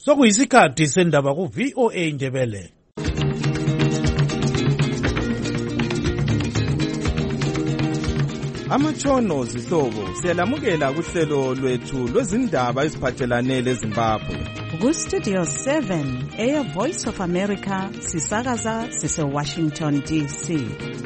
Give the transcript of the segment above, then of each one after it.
Sokuyisikhathi sendaba ku VOA Ndebele. Amatshono zihlobo siyalamukela kuhlelo lwethu lwezindaba eziphathelane leZimbabwe. Ku Studio 7 Air Voice of America sisakaza sise Washington DC.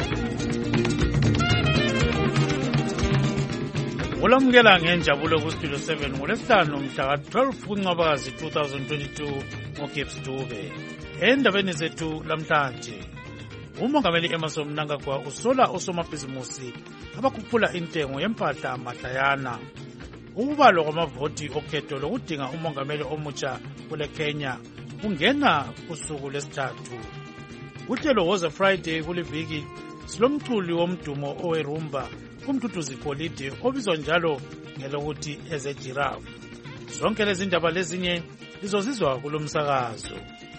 Ulamukela ngenjabulo ku Studio 7 ngolesihlanu mhla ka-12 kuNcwabakazi 2022 ngoGibbs Dube. Endabeni zethu lamhlanje, uMongameli Emmerson Mnangagwa usola osomabhizimusi abakhuphula intengo yempahla mahlayana. Ukubalo kwamavoti okhetho lokudinga umongameli omutsha kule Kenya kungena kusuku lesithathu. Uhlelo Woza Friday kuliviki silomculi womdumo owerumba kumduduzi golide obizwa njalo ngelokuthi eze giraffe. Zonke lezi ndaba lezinye lizozizwa kulomsakazo.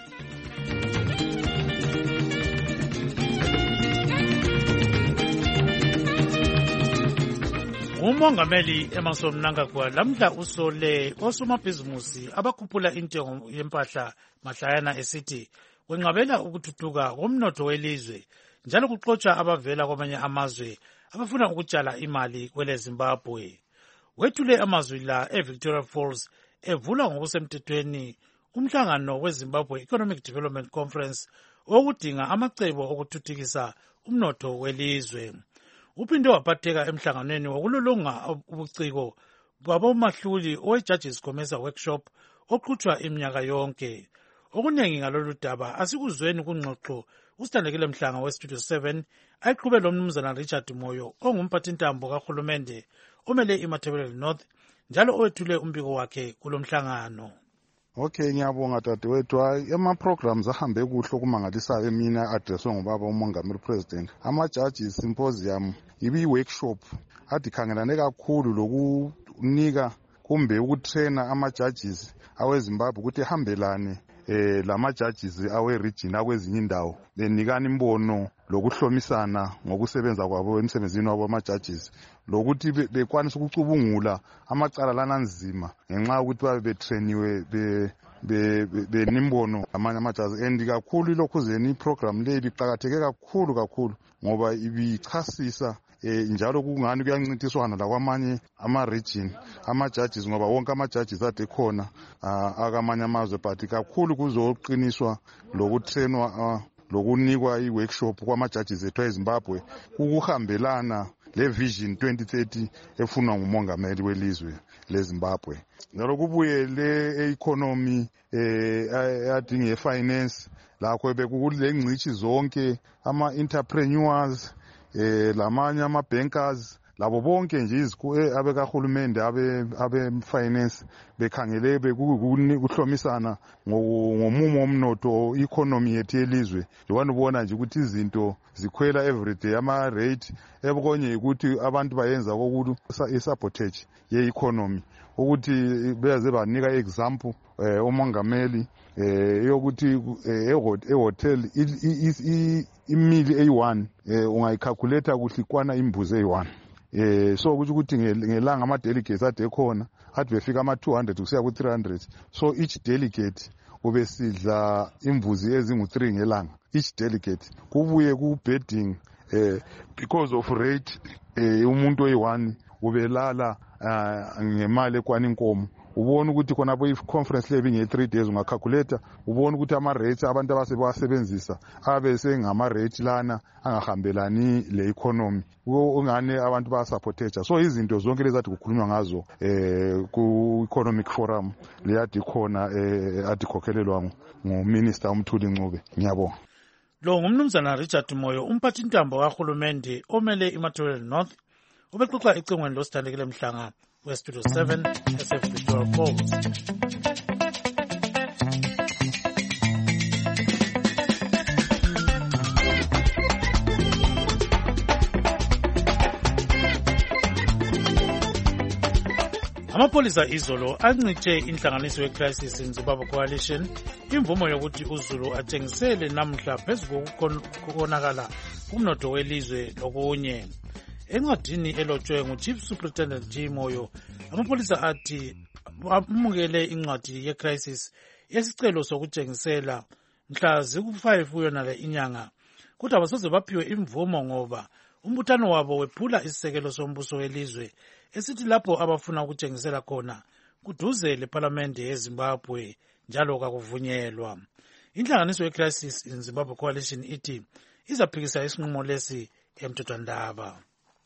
Umongameli Emmerson Mnangagwa lamhla usole osomabhizimusi abakhuphula intengo yempahla mahlayana esithi wenqabela ukuthuthuka komnotho welizwe njalo kuxotsha abavela kwamanye amazwe abafuna ukutshala imali kwele Zimbabwe. Wethule amazwi la eVictoria Falls evula ngokusemthethweni umhlangano weZimbabwe Economic Development Conference okudinga amacebo okuthuthukisa umnotho welizwe. Uphinde waphatheka emhlanganweni wokulolonga ubuciko babomahluli owe-Judges Gomeza Workshop oqhutshwa iminyaka yonke. Okuningi ngalolu daba asikuzweni kungxoxo usithandekile Mhlanga weStudio 7 ayiqhube lo mnumzana Richard Moyo ongumphathintambo kahulumende omele iMatabeleland North njalo owethule umbiko wakhe kulomhlangano. Okay, ngiyabonga dadewethu. Ama-programs ahambe kuhle okumangalisayo mina addresswe ngubaba umongameli president. Ama-Judges Symposium ibi-workshop adikhangelane kakhulu lokunika kumbe ukutraina ama-judges aweZimbabwe ukuthi ehambelane lama-judges awe-region akwezinye indawo benikana imbono lokuhlomisana ngokusebenza kwabo emsebenzini wabo ama-judges lokuthi bekwanisa ukucubungula amacala lana nzima ngenxa yokuthi babe betrainiwe benimbono amanye ama-judges. And kakhulu ilokhuzeni iprogram le ibiqakatheke kakhulu ngoba ibichasisa njalo kungani kuyancintiswana lakwamanye ama-region ama-judges ngoba wonke ama-judges ade khona akamanye amazwe but kakhulu kuzoqiniswa lokutrainwa lokunikwa i-workshop kwama-judges ethu eZimbabwe ukuhambelana le-Vision 2030 efunwa ngumongameli welizwe leZimbabwe. Njalo kubuye le-economy adinga e-finance lakho bekulengcishi zonke ama-entrepreneurs lamanye ama-bankers labo bonke nje abekahulumende abe-finance bekhangele bekuhlomisana ngomumo womnotho economy yethu yelizwe. Njengoba ubona nje ukuthi izinto zikhwela everyday ama-rate ebukonye ukuthi abantu bayenza kokuthi i-sabotage ye-economy ukuthi beze banika example umongameli yokuthi ehotel imili eyi-1 ungayicalculate kuhle ikwana imbuzi eyi-1. So ukuthi ngelanga ama-delegates ade khona ade befika ama-200 kusiya ku-300. So each delegate ubesidla imbuzi ezingu-3 ngelanga each delegate. Kubuye ku-bedding because of rate umuntu oyi-1 ubelala ngemali ekwana inkomo. Ubona ukuthi khona i-conference le binge-3 days ungacalculate ubona ukuthi ama-rates abantu abasebenzisa abese ngama-rate lana angahambelani le-economy ungane abantu bayasupporteja. So izinto zonke lezi ade kukhulunywa ngazo ku-economic forum leyadi khona adikhokhelelwa nguminister uMthuli Ncube. Ngiyabonga. Lo ngumnumzana Richard Moyo umphathintambo kahulumende omele iMatabeleland North ubexoxa ecingweni losithandekile Mhlanga weStudio 7 eseVictoria Falls. Amapolisa izolo ancithe inhlanganiso ye-Crisis in Zimbabwe Coalition imvumo yokuthi uZulu athengisele namhla phezu kokonakala kumnotho welizwe lokunye. Encwadini elotshwe nguChief Superintendent G. Moyo, amapolisa athi amukele incwadi ye-Crisis yesicelo sokutshengisela mhla ziku-5 yonale inyanga, kodwa abasoze baphiwe imvumo ngoba umbuthano wabo wephula isisekelo sombuso welizwe esithi lapho abafuna ukutshengisela khona kuduze lephalamende yeZimbabwe njalo kakuvunyelwa. Inhlanganiso ye-Crisis in Zimbabwe Coalition ithi izaphikisa isinqumo lesi emthethwandaba.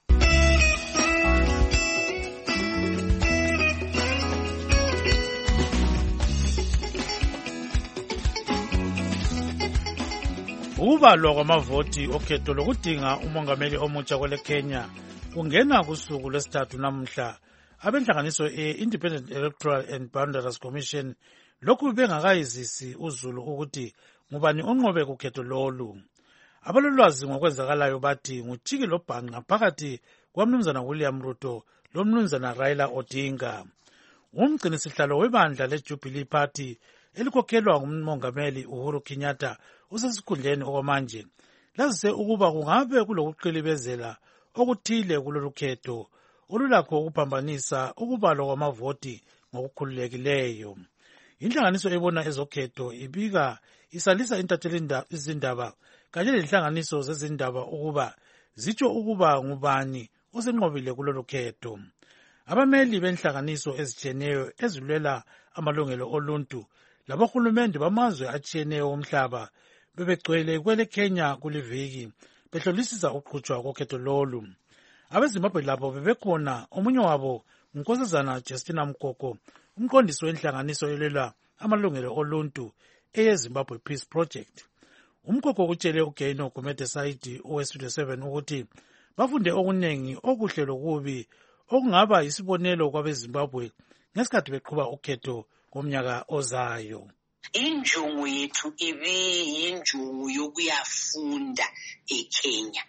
Ukubalwa kwamavoti okhetho lokudinga umongameli omutsha kwele Kenya kungena kusuku lwesithathu namuhla. Abenhlanganiso Independent Electoral and Boundaries Commission lokhu bengakayizisi uzulu ukuthi ngubani onqobe kukhetho lolu. Abalolwazi ngokwenzakalayo bathi nguchiki lobhanqa phakathi kwaMnumzana William Ruto loMnumzana Raila Odinga. Umgcinisihlalo webandla leJubilee Party elikhokhelwa ngumongameli Uhuru Kenyatta usesikhundleni okwamanje lazise ukuba kungabe kulokuqilibezela okuthile kulolu khetho olulakho ukuphambanisa ukubalwa kwamavoti ngokukhululekileyo. Inhlanganiso ebona ezokhetho ibika isalisa intatheli izindaba kanye lenhlanganiso zezindaba ukuba zitsho ukuba ngubani osenqobile kulolu khetho. Abameli benhlanganiso ezitshiyeneyo ezilwela amalungelo oluntu labohulumende bamazwe atshiyeneyo omhlaba bebegcwele kwele Kenya kuliviki behlolisisa uqhutshwa kokhetho lolu. AbeZimbabwe labo bebekhona, omunye wabo nguNkosazana Justina Mkoko, umqondisi wenhlanganiso elwela amalungelo oluntu eyeZimbabwe Peace Project. Umkoko utshele uGaino Gumede Saidi oweStudio 7 ukuthi bafunde okuningi okuhle lokubi okungaba isibonelo kwabeZimbabwe ngesikhathi beqhuba ukhetho ngomnyaka ozayo. Injongo yethu ibiyinjongo yokuyafunda eKenya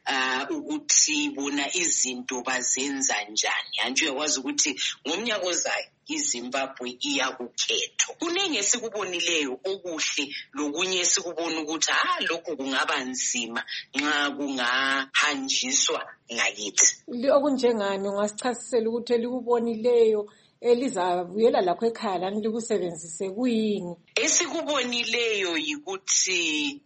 ukuthi bona izinto bazenza njani. Anje uyakwazi ukuthi ngomnyaka ozayo iZimbabwe iya kukhetho. Kuningi esikubonileyo okuhle lokunye esikubona ukuthi lokhu kungaba nzima nxa kungahanjiswa ngakithi. Okunjengani ungasichasisela ukuthi elikubonileyo elizavuyela lakho ekhaya lani likusebenzise kuyini? Esikubonileyo yikuthi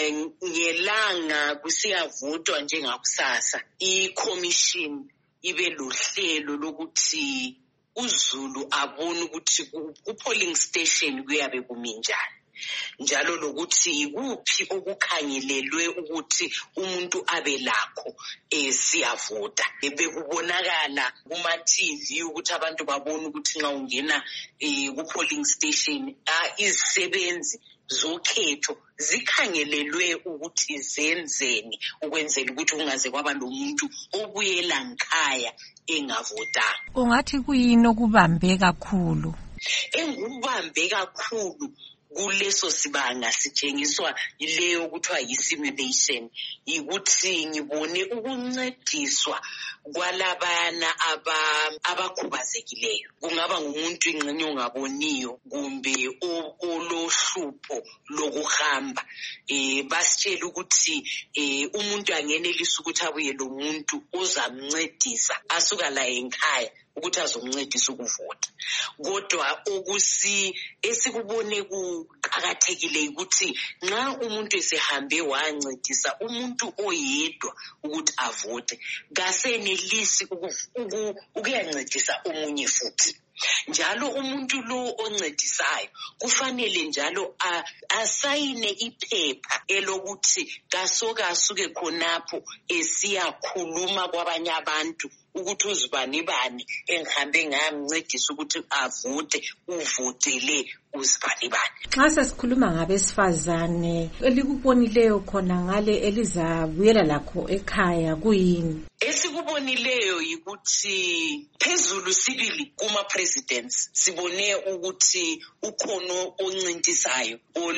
ngelanga kusiyavotwa njengakusasa iCommission ibe lohlelo lokuthi uZulu abone ukuthi ku-polling station kuyabe kuminjani, njalo lokuthi ikuphi okukhangelelwe ukuthi umuntu abe lakho siyavota. Bekubonakala kuma-TV ukuthi abantu babone ukuthi nxa ungena ku-polling station izisebenzi zokhetho zikhangelelwe ukuthi zenzeni ukwenzela ukuthi kungaze kwaba lomuntu obuyela nkhaya engavotanga. Ungathi kuyini okubambe kakhulu? Engubambe kakhulu kuleso sibanga sitshengiswa yileyo kuthiwa yi-simulation, yikuthi ngibone ukuncediswa kwalabana abakhubazekileyo. Kungaba ngumuntu ingxenye ongaboniyo kumbe olohlupho lokuhamba. Basitshela ukuthi umuntu angenelisa ukuthi abuye lo muntu ozamncedisa asuka la ekhaya ukuthi azomncedisa ukuvota. Kodwa esikubone kuqakathekile ukuthi nxa umuntu esehambe wancedisa umuntu oyedwa ukuthi avote, kasenelisi ukuyancedisa omunye futhi. Njalo umuntu lo oncedisayo kufanele njalo asayine iphepha elokuthi kasokasuke khonapho esiyakhuluma kwabanye abantu ukuthi uzibani bani engihambe ngamncedisa ukuthi avote, uvotele uzibani bani. Nxa sesikhuluma ngabesifazane elikubonileyo khona ngale elizabuyela lakho ekhaya kuyini? Esikubonileyo yikuthi phezulu sibili kuma-presidents sibone ukuthi ukhono oncintisayo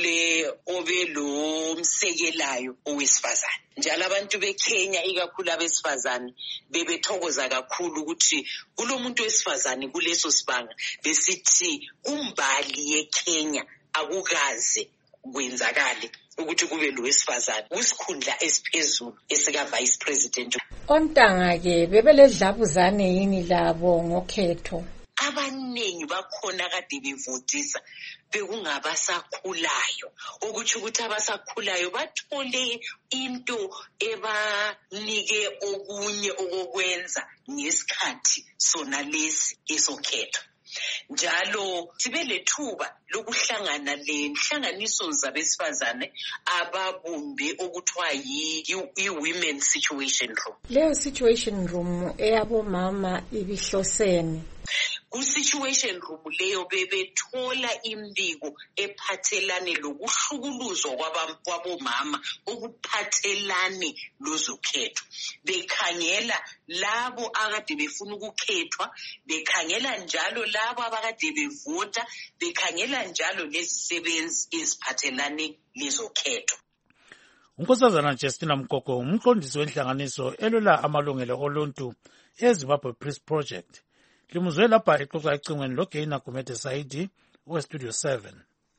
obelo msekelayo owesifazane. Njalo abantu beKenya ikakhulu abesifazane bebethokoza kakhulu ukuthi kulomuntu wesifazane kuleso sibanga besithi umbali yeKenya akukaze kwenzakale ukuthi kube lo wesifazane kwisikhundla esiphezulu esika vice president. Ontanga ke bebeledlabuzane yini labo ngokhetho? abaningi bakhona kade bevotisa bekungabasakhulayo, ukuthi abasakhulayo bathole into ebanike okunye okokwenza ngesikhathi sona lesi esokhetho. Njalo sibe lethuba lokuhlangana lenhlanganiso zabesifazane ababumbe okuthiwa yi-Women Situation Room. Leyo situation room eyabomama ibihlosene. Ku-situation room leyo bebethola imbiko ephathelane lokuhlukuluzwa kwabomama okuphathelane lozokhetho. Bekhangela labo akade befuna ukukhethwa, bekhangela njalo labo abakade bevota, bekhangela njalo lezisebenzi eziphathelane lezokhetho. uNkosazana Justina Mkoko umqondisi wenhlanganiso elwela amalungelo oluntu eZimbabwe Peace Project. Limuzwe lapha exoxa ecingweni loGeina Gumede Saidi weStudio 7.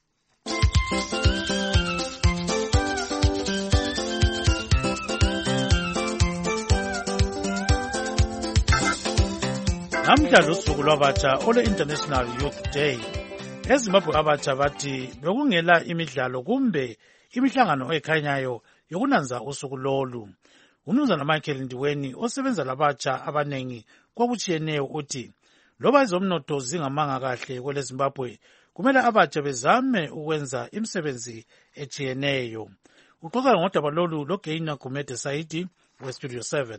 Namhlanje usuku lwabatsha ole-International Youth Day. EZimbabwe abatsha bathi bekungela imidlalo kumbe imihlangano ekhanyayo yokunanza usuku lolu. Umnumzana Michael Ndiweni osebenza labatsha abanengi kwakutshiyeneyo uthi loba izomnotho zingamanga kahle kwele Zimbabwe kumele abatsha bezame ukwenza imisebenzi etshiyeneyo. Uxoxa ngodaba lolu loGeina Gumede Saidi weStudio 7.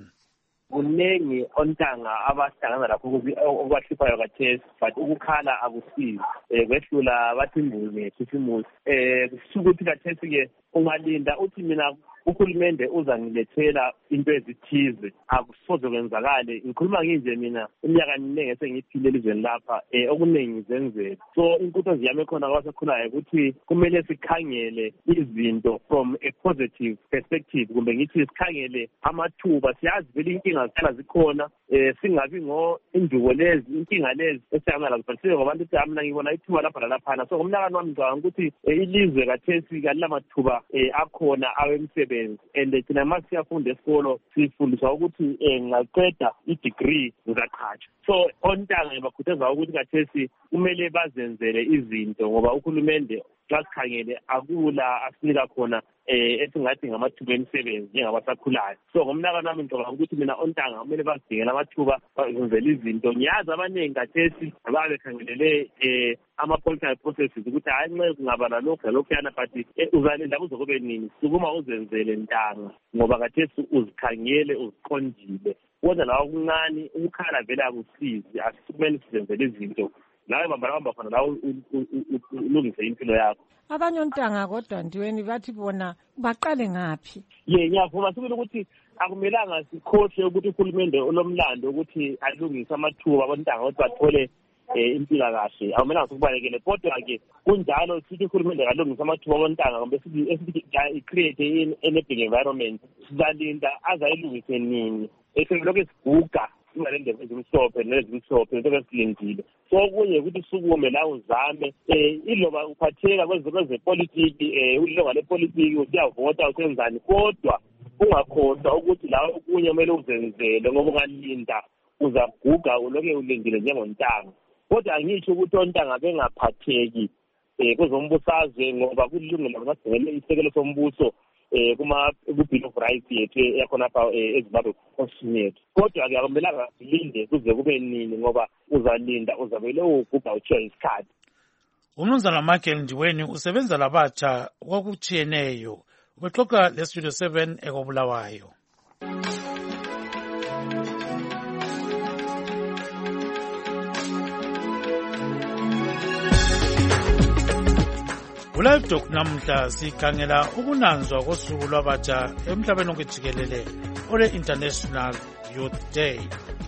Kunengi ontanga abahlangana lakho okwahluphayo kathesi, but ukukhala akusizi. Kwehlula bathi imbuzi ngesimusi. Kusukuthi kathesi ke ungalinda uthi mina uhulumende uzangilethela into ezithize, akusoze kwenzakale. Ngikhuluma nginje mina iminyaka eminingi esengiphile elizweni lapha, okuningi zenzeka. So inkutho ziyame khona kwabasakhulayo ukuthi kumele sikhangele izinto from a positive perspective, kumbe ngithi sikhangele amathuba. Siyazi vele inkinga zihlala zikhona, singabi induko lezi inkinga lezi esihamba lazo, but sibe ngabantu ukuthi mina ngibona ithuba lapha lalaphana. So ngomnakano wami ngicabanga ukuthi ilizwe kathesi kalinamathuba akhona awemisebenzi. And thina mase siyafunda esikolo sifundiswa ukuthi ngaqeda i-degree ngizaqhatsha. So ontanga bakhuthaza ukuthi kathesi kumele bazenzele izinto ngoba uhulumende xa sikhangele akula asinika khona esingathi ngamathuba emisebenzi njengabasakhulayo. So ngomnakano wami ngicabanga ukuthi mina ontanga kumele bazidingele amathuba bazenzele izinto. Ngiyazi abaningi kathesi babekhangelele ama-political processes ukuthi hayi nxe kungaba nalokhu nalokhuyana, but uzalinda kuze kube nini. Sukuma uzenzele ntanga ngoba kathesi uzikhangele uziqondile. Kodwa lawa kuncane ukukhala vele akusizi, asikumele sizenzele izinto. Nawe bamba khona la ulungise impilo yakho. Abanye ontanga kodwa Ndiweni bathi bona baqale ngaphi? Ngiyavuma sibili ukuthi akumelanga sikhohle ukuthi uhulumende olomlando ukuthi alungise amathuba abontanga ukuthi bathole impilakahle. Akumelanga sikubalekele, kodwa ke kunjalo sithi uhulumende kalungisa amathuba abontanga kumbe sithi i-create enabling environment. Sizalinda azayilungise nini eselokhu esiguga imalendebe ezimhlophe nezimhlophe into esilindile. So kunye ukuthi sukume la uzame iloba uphatheka kwezepolitiki ulilonga lepolitiki usiyavota usenzani, kodwa ungakhohlwa ukuthi la kunye kumele uzenzele ngoba ungalinda uzaguga uloke ulindile njengontanga. Kodwa angisho ukuthi ontanga bengaphatheki kwezombusazwe ngoba kulungile ngabagcwele isekelo sombuso ku-Bill of Rights yethu yakhona apha eZimbabwe Constitution. Kodwa ke akumelanga silinde kuze kube nini ngoba uzalinda uzabele uguga utshiya isikhathi. Umnumzana Michael Ndiweni usebenza labatsha kwakutshiyeneyo. Ubexoxa leStudio 7 ekobulawayo. Live Talk namhla sikhangela ukunanzwa kosuku lwabatsha emhlabeni wonke jikelele ole-International Youth Day.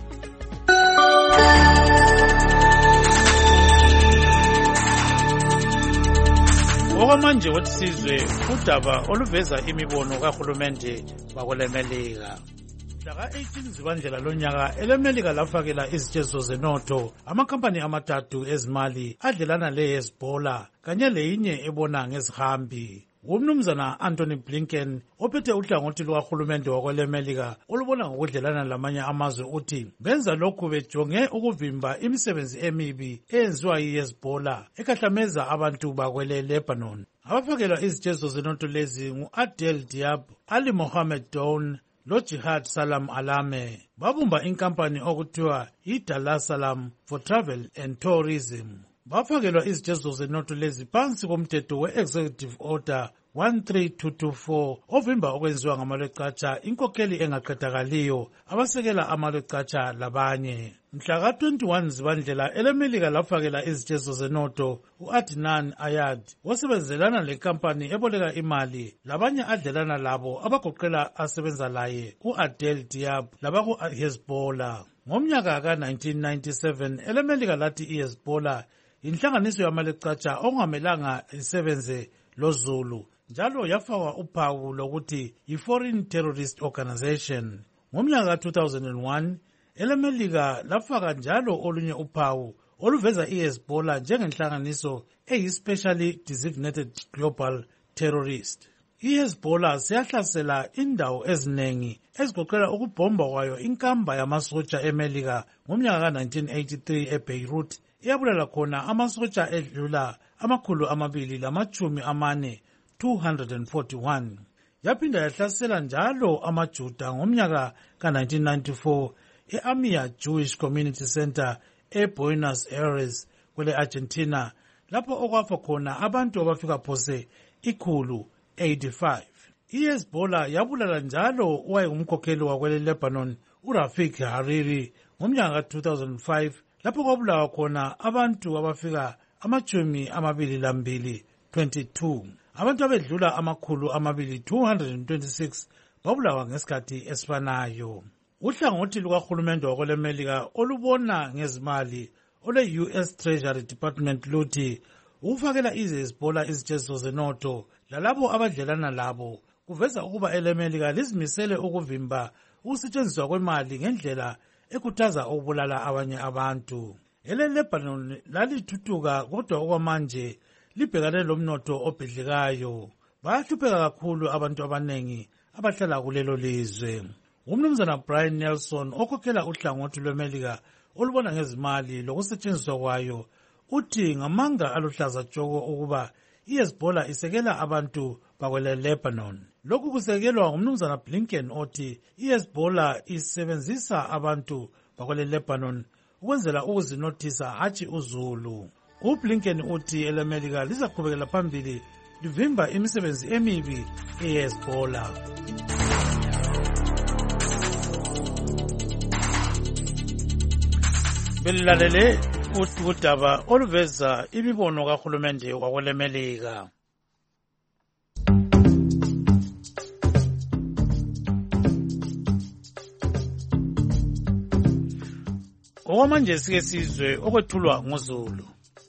Okwamanje wethisizwe udaba oluveza imibono kahulumende wakwelemelika. Mhlaka 18 Zibandlela lonyaka elemelika lafakela izitshezo zenotho amakhampani amathathu ezimali adlelana leHezbollah kanye leyinye ebona ngezihambi. umnumzana Anthony Blinken ophethe uhlangothi lukahulumende wakwelemelika olubona ngokudlelana lamanye amazwe uthi benza lokhu bejonge ukuvimba imisebenzi emibi eyenziwa yi-Hezbollah ekahlameza abantu bakwele Lebanon. Abafakelwa izitshezo zenotho lezi ngu-Adel Diab, Ali Mohammed Dawn lo-Jihad Salam Alame. Babumba inkampani okuthiwa yi-Dar Salam for Travel and Tourism. Bafakelwa izitshezo zenotho lezi phansi komthetho we-Executive Order 13224 ovimba okwenziwa ngamalwecatsha inkokheli engaqedakaliyo abasekela amalwecatsha labanye. Mhla ka-21 Zibandlela elemelika lafakela izitshezo zenotho u-Adnan Ayad osebenzelana lenkampani eboleka imali labanye adlelana labo abagoqela asebenza laye u-Adel Diab labaku-Hezbollah. Ngomnyaka ka-1997 elemelika lathi i-Hezbollah inhlanganiso yamalwecatsha okungamelanga isebenze loZulu njalo yafakwa uphawu lokuthi yi-Foreign Terrorist Organization. Ngomnyaka ka-2001 elemelika lafaka njalo olunye uphawu oluveza i-Hezbollah njengenhlanganiso eyi-Specially Designated Global Terrorist. I-Hezbollah siyahlasela indawo eziningi ezigoqela ukubhomba kwayo inkamba yamasotsha emelika ngomnyaka ka-1983 eBeirut eyabulala khona amasotsha edlula 241. Yaphinda yahlasela njalo amaJuda ngomnyaka ka-1994 e-Amia Jewish Community Center eBuenos Aires kwele Argentina lapho okwafa khona abantu abafika phose 185. I-Hezbollah yabulala njalo owayengumkhokheli wakwele Lebanon uRafik Hariri ngomnyaka ka-2005 lapho kwabulawa khona abantu abafika 22. Abantu abedlula 226 babulawa ngesikhathi esifanayo. Uhlangothi lukahulumende wakwelemelika olubona ngezimali ole-US Treasury Department luthi ukufakela i-Hezbollah izitshezo zenotho lalabo abadlelana labo kuveza ukuba elemelika lizimisele ukuvimba ukusetshenziswa kwemali ngendlela ekhuthaza ukubulala abanye abantu. Ele-Lebanon lalithuthuka kodwa okwamanje libhekane lomnotho obhidlikayo. Bayahlupheka kakhulu abantu abanengi abahlala kulelo lizwe. Umnumzana Brian Nelson okhokhela uhlangothi lwemelika olubona ngezimali lokusetshenziswa kwayo uthi ngamanga aluhlaza tshoko ukuba i-Hezbollah isekela abantu bakwele Lebanon. Lokhu kusekelwa ngumnumzana Blinken othi i-Hezbollah isebenzisa abantu bakwele Lebanon ukwenzela ukuzinothisa hatshi uZulu. UBlinken uthi elemelika lizaqhubekela phambili livimba imisebenzi emibi ye-Hezbollah. Belilalele udaba oluveza imibono kahulumende wakwelemelika. Okwamanje sike sizwe okwethulwa nguZulu.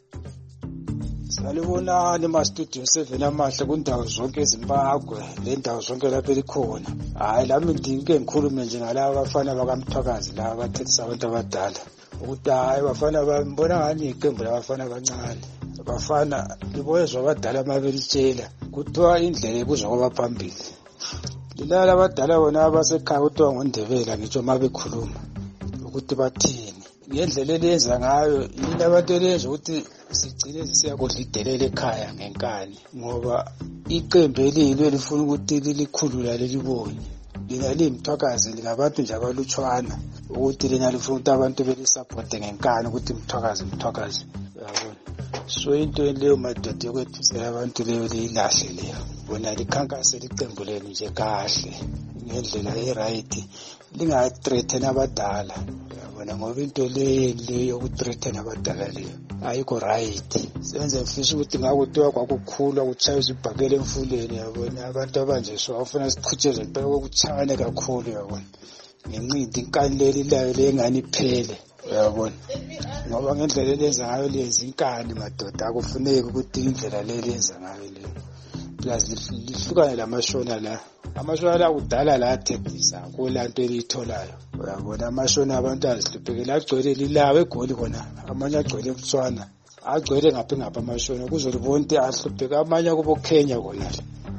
Salibonani ma-studio 7 amahle kundawo zonke eZimbabwe lendawo zonke lapho elikhona. Hayi lami ngike ngikhulume nje ngalabo abafana bakaMthwakazi laba abathethisa abantu abadala. Ukuthi hayi bafana bambona ngani iqembu labafana abancane. Bafana liboyezwa abadala mabelitshela kuthiwa indlela ebuzwa kwabaphambili. Lilala abadala bona abasekhaya kuthiwa ngoNdebela ngitsho mabekhuluma ukuthi bathini. Ngendlela elenza ngayo yini abantu elenza ukuthi sigcine sisiyakudla idelele ekhaya ngenkani ngoba iqembu elilo lifuna ukuthi lilikhulula lelibonye. Lina liMthwakazi lingabantu nje abalutshwana ukuthi lina lifuna ukuthi abantu belisupporte ngenkani ukuthi Mthwakazi yabona. So into leyo madoda yokwethusela abantu leyo lilahle leyo. Bona likhankase liqembu lenu nje kahle ngendlela e-right lingathreaten abadala. Yabona ngoba into leyo yokuthreaten abadala leyo ayikho right. Senze mfisa ukuthi ngakuthiwa kwakukhulu ukuchaya izibhakele emfuleni yabona abantu abanje so afuna siqhutsheze impela kokuchayane kakhulu yabona. Ngincindi inkani leli layo lengani iphele yabona. Ngoba ngendlela elenza ngayo lezi inkani madoda akufuneki ukuthi indlela leli yenza ngayo leyo. Plus lihlukane lamashona la. Amashona la kudala la athethisa kulanto elitholayo. Uyabona amashona abantu azihluphekela agcwele lilawe eGoli khona. Amanye agcwele eButswana. Agcwele ngapha amashona kuzolibona ukuthi ahlupheka amanye kubo Kenya khona.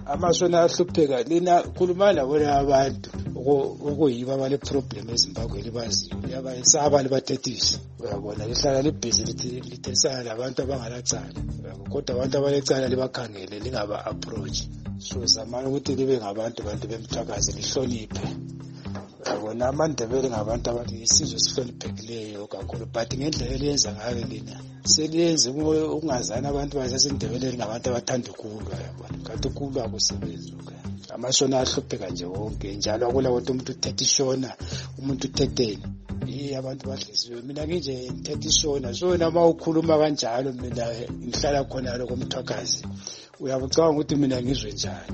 amasona ahlupheka lina khuluma labona abantu okuyiba abale problem eZimbabwe libaziyo liyabayisaba libathethisa uyabona lihlala libhizi lithethisana labantu abangalacala kodwa abantu abalecala libakhangele lingaba approach so zamani ukuthi libe ngabantu bemthakazi lihloniphe uyabona amandebele ngabantu abathi isizwe esihloniphekileyo kakhulu but ngendlela eliyenza ngayo lina seliyenze ukungazani abantu basesindebeleni ngabantu abathanda ukulwa yabona kanti ukulwa akusebenzi amasona ahlupheka nje wonke njalo akula ukuthi umuntu uthethe ishona umuntu uthetheni abantu bahliziyo mina nginje ngithethe ishona so nama ukhuluma kanjalo mina ngihlala khona lokho umthakazi uyabucanga ukuthi mina ngizwe njani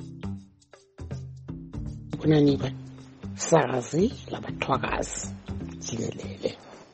kunaniba sazi labathwakazi jikelele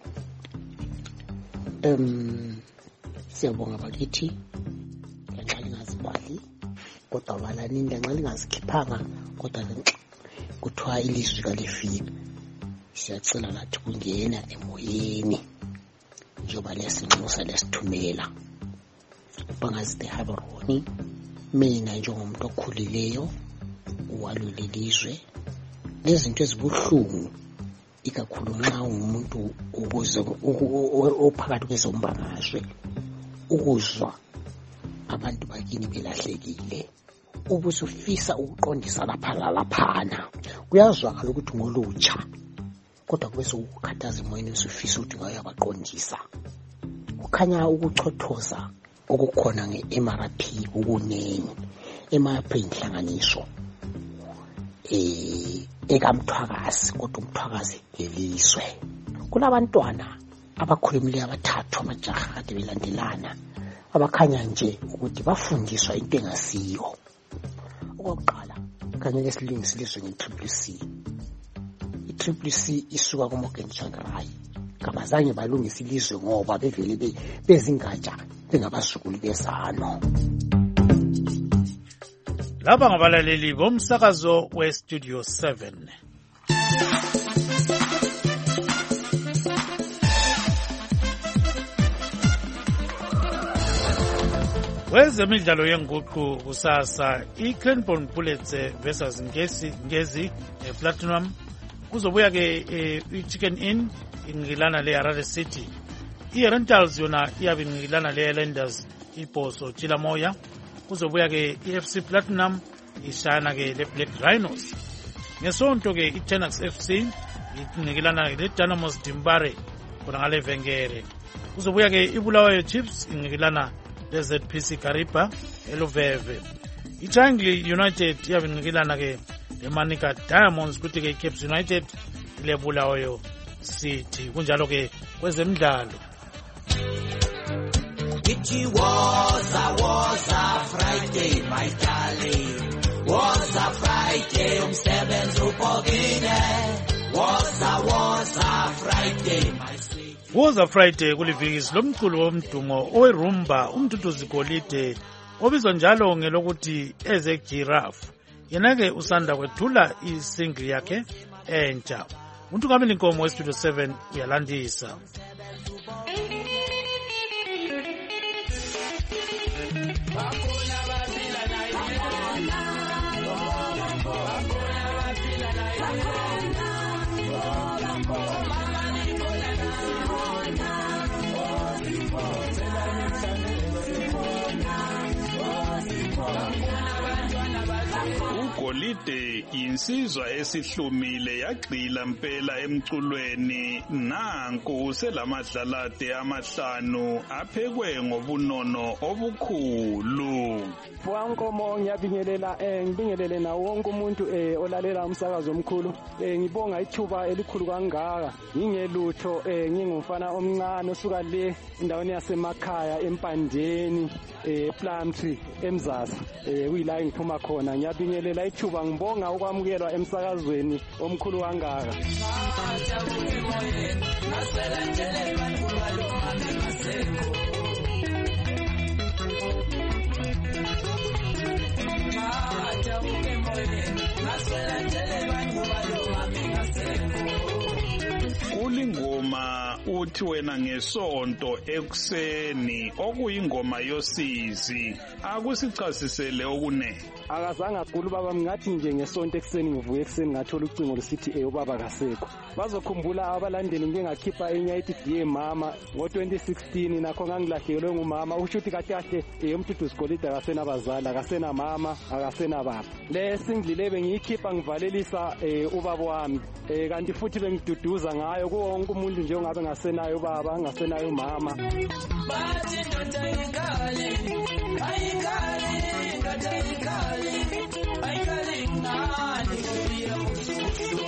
siyabonga bakithi ngenxa lingazibali kodwa balani ngenxa lingazikhiphanga kodwa kuthiwa ilizwi kalifika siyacela lathi kungena emoyeni njengoba lesinxusa lesithumela bangazide haberoni mina njengomuntu okhulileyo walulelizwe lezinto ezibuhlungu ikakhulu nxa umuntu ophakathi kwezombangazwe ukuzwa abantu bakini belahlekile ubusufisa ukuqondisa laphana kuyazwakala ukuthi ngolutsha kodwa kube sokukhathaza emoyeni usufisa ukuthi ngayabaqondisa kukhanya ukuchothoza okukhona nge-MRP ukunengi MRP inhlanganiso ekamthwakazi kodwa umthwakazi lelizwe kulabantwana abakhulumileyo abathathu amajaha kade belandelana abakhanya nje ukuthi bafundiswa into engasiyo okokuqala kanye lesilungiselizwe nge-CCC i-CCC isuka kuMorgan Tsvangirai kabazange balungisa ilizwe ngoba bevele bezingatsha bengabazukulu bezano. Laba ngabalaleli bomsakazo weStudio 7. Wezemidlalo yenguqu kusasa iCranbourne Bullets versus Ngezi Platinum kuzobuya ke iChicken Inn ingilana leHarare City. iRentals yona iyabe ingilana leHighlanders iBhoso Chilamoya. Kuzobuya ke iFC Platinum ishana ke leBlack Rhinos. Ngesonto ke iTenax FC ingilana leDynamos Dimbare khona ngale Vengere. Kuzobuya ke iBulawayo Chiefs ingilana leZPC Kariba eLuveve. iTriangle United iyabe ingilana ke leManika Diamonds kuthi ke iCaps United leBulawayo City. Kunjalo ke kwezemidlalo. It was a Friday, my darling. Was a Friday, umsebenzi upogine. Was a Friday, my sweet. Was a Friday kuliviki lomculo womdumo owerumba umduduzi golide obizwa njalo ngelokuthi eze giraffe. Yena ke usanda kwethula isingle yakhe entsha. Umuntu kamile inkomo weStudio 7 uyalandisa. Golide insizwa esihlumile yagqila mpela emculweni nanku selamadlalade amahlanu aphekwe ngobunono obukhulu. Bwankomo ngiyabingelela ngibingelele na wonke umuntu olalela umsakazo omkhulu. Ngibonga ithuba elikhulu kangaka. Ngingelutho ngingumfana omncane osuka le endaweni yasemakhaya eMpandeni Plumtree eMzasa kuyila ngiphuma khona. Ngiyabingelela ithuba ngibonga ukwamukelwa emsakazweni omkhulu kangaka. Kulingoma uthi wena ngesonto ekuseni okuyingoma yosizi akusichasisele okune. Akazange agula ubaba, ngathi nje ngesonto ekuseni ngivuye ekuseni ngathola ucingo lisithi ubaba kasekho. Bazokhumbula abalandeli ngingakhipha enye ithi mama ngo-2016 nakho ngangilahlekelwe ngumama. Usho ukuthi kahle uMduduzi Golide akasenabazali, akasenamama, akasenababa. Le single le bengiyikhipha ngivalelisa ubaba wami, kanti futhi bengiduduza ngayo kuwo wonke umuntu nje ongabe ngasenayo ubaba, ngasenayo umama. Bathi ndoda ayikali, ayikali, ndoda ayikali, ayikali ngani kuya usuku.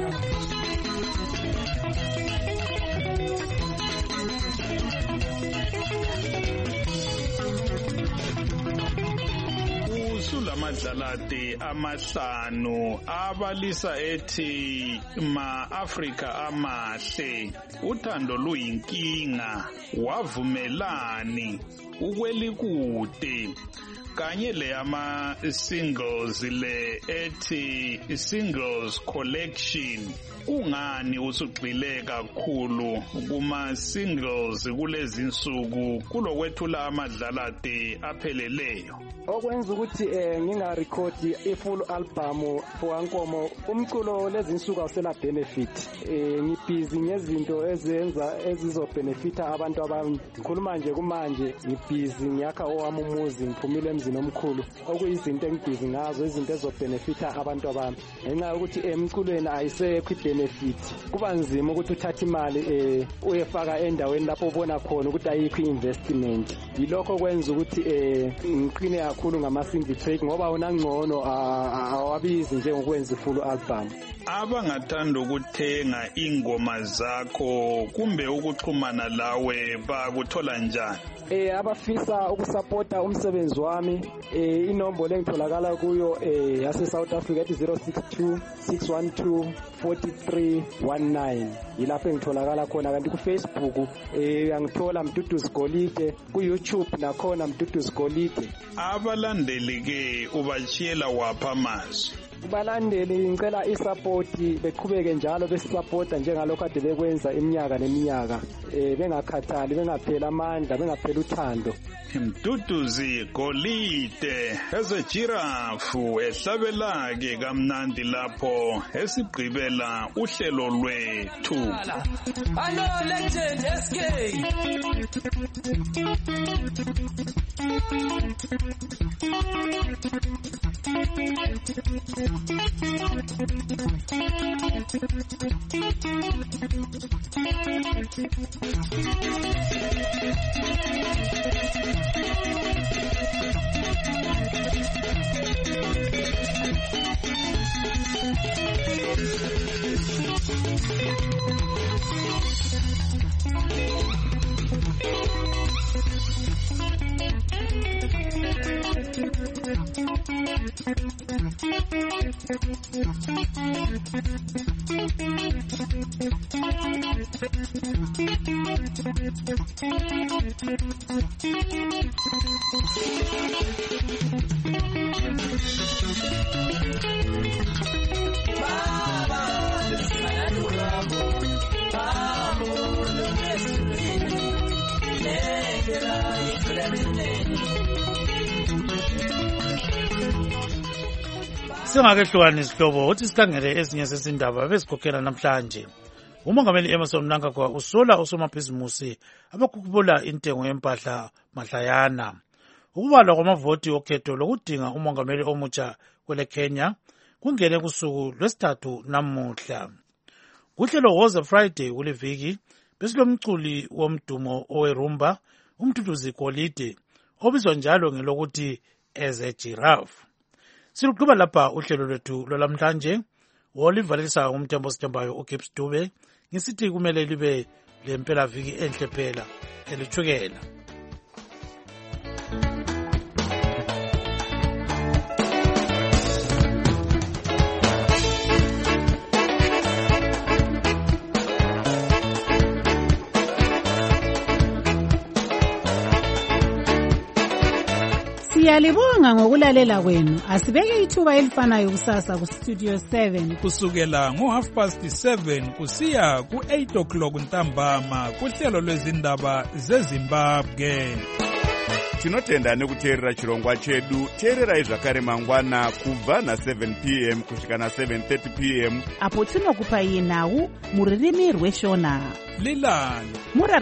Sulamadlalade amahlanu abalisa ethi ma-Afrika amahle uthando luyinkinga wavumelani ukwelikude kanye le ama-singles le ethi singles collection. Ungani usugxile kakhulu kuma-singles kulezi nsuku kulokwethula amadlalade apheleleyo? Okwenza ukuthi ngingarekhodi i-full album for Nkomo, umculo lezi nsuku awusela benefit. Ngibhizi ngezinto ezizobenefita abantu abami. Ngikhuluma nje kumanje ngibhizi ngiyakha owami umuzi, ngiphumile emzini omkhulu, okuyizinto engibhizi ngazo, izinto ezizobenefita abantu abami. Ngenxa yokuthi emculweni ayisekho benefit, kuba nzima ukuthi uthathe imali uyefaka endaweni lapho ubona khona ukuthi ayikho investment. Yilokho kwenza ukuthi ngiqine kakhulu ngama-single track ngoba wona ngcono awabizi njengokwenza i-full album. Abangathanda ukuthenga ingoma zakho kumbe ukuxhumana lawe bakuthola njani? Abafisa ukusupporta umsebenzi wami, inombolo engitholakala kuyo yase South Africa ethi 062 612 4319. Yilapho engitholakala khona, kanti ku Facebook angithola Mduduzi Golide, ku YouTube nakhona Mduduzi Golide. Abalandeli ke ubachiyela wapha amazwi? Kubalandeli ngicela isupport, beqhubeke njalo besupporta njengalokho ade bekwenza iminyaka neminyaka, bengakhathali, bengaphela amandla, bengaphela uthando. Mduduzi Golide ezejirafu ehlabela ke kamnandi lapho esigqibela uhlelo lwethu. Hello Legend SK. Singakehlukani isihlobo uthi sikhangele ezinye zezindaba bezikhokhela namhlanje. Umongameli Emmerson Mnangagwa usola osomabhizimusi abakhuphula intengo yempahla mahlayana. Ukubalwa kwamavoti okhetho lokudinga umongameli omutsha kwele Kenya kungene kusuku lwesithathu namuhla. Kuhlelo Woza Friday kule viki besilomculi womdumo owerumba uMduduzi Golide obizwa njalo ngelokuthi Eze Giraffe. Siluqhuba lapha uhlelo lwethu lwalamhlanje olivalisa umthembo sitembayo uGibbs Dube ngisithi kumele libe lempela viki enhle phela elithukela. Siyalibonga ngokulalela kwenu. Asibeke ithuba elifanayo kusasa ku Studio 7 kusukela ngo7:30 kusiya ku8 ntambama kuhlelo lwezindaba zeZimbabwe. Tinotenda nekuteerera chirongwa chedu. Teererai zvakare mangwana kubva na7 p.m. kusvika na7:30 p.m. apo tinokupai nhau muririmi rweshona. Lilani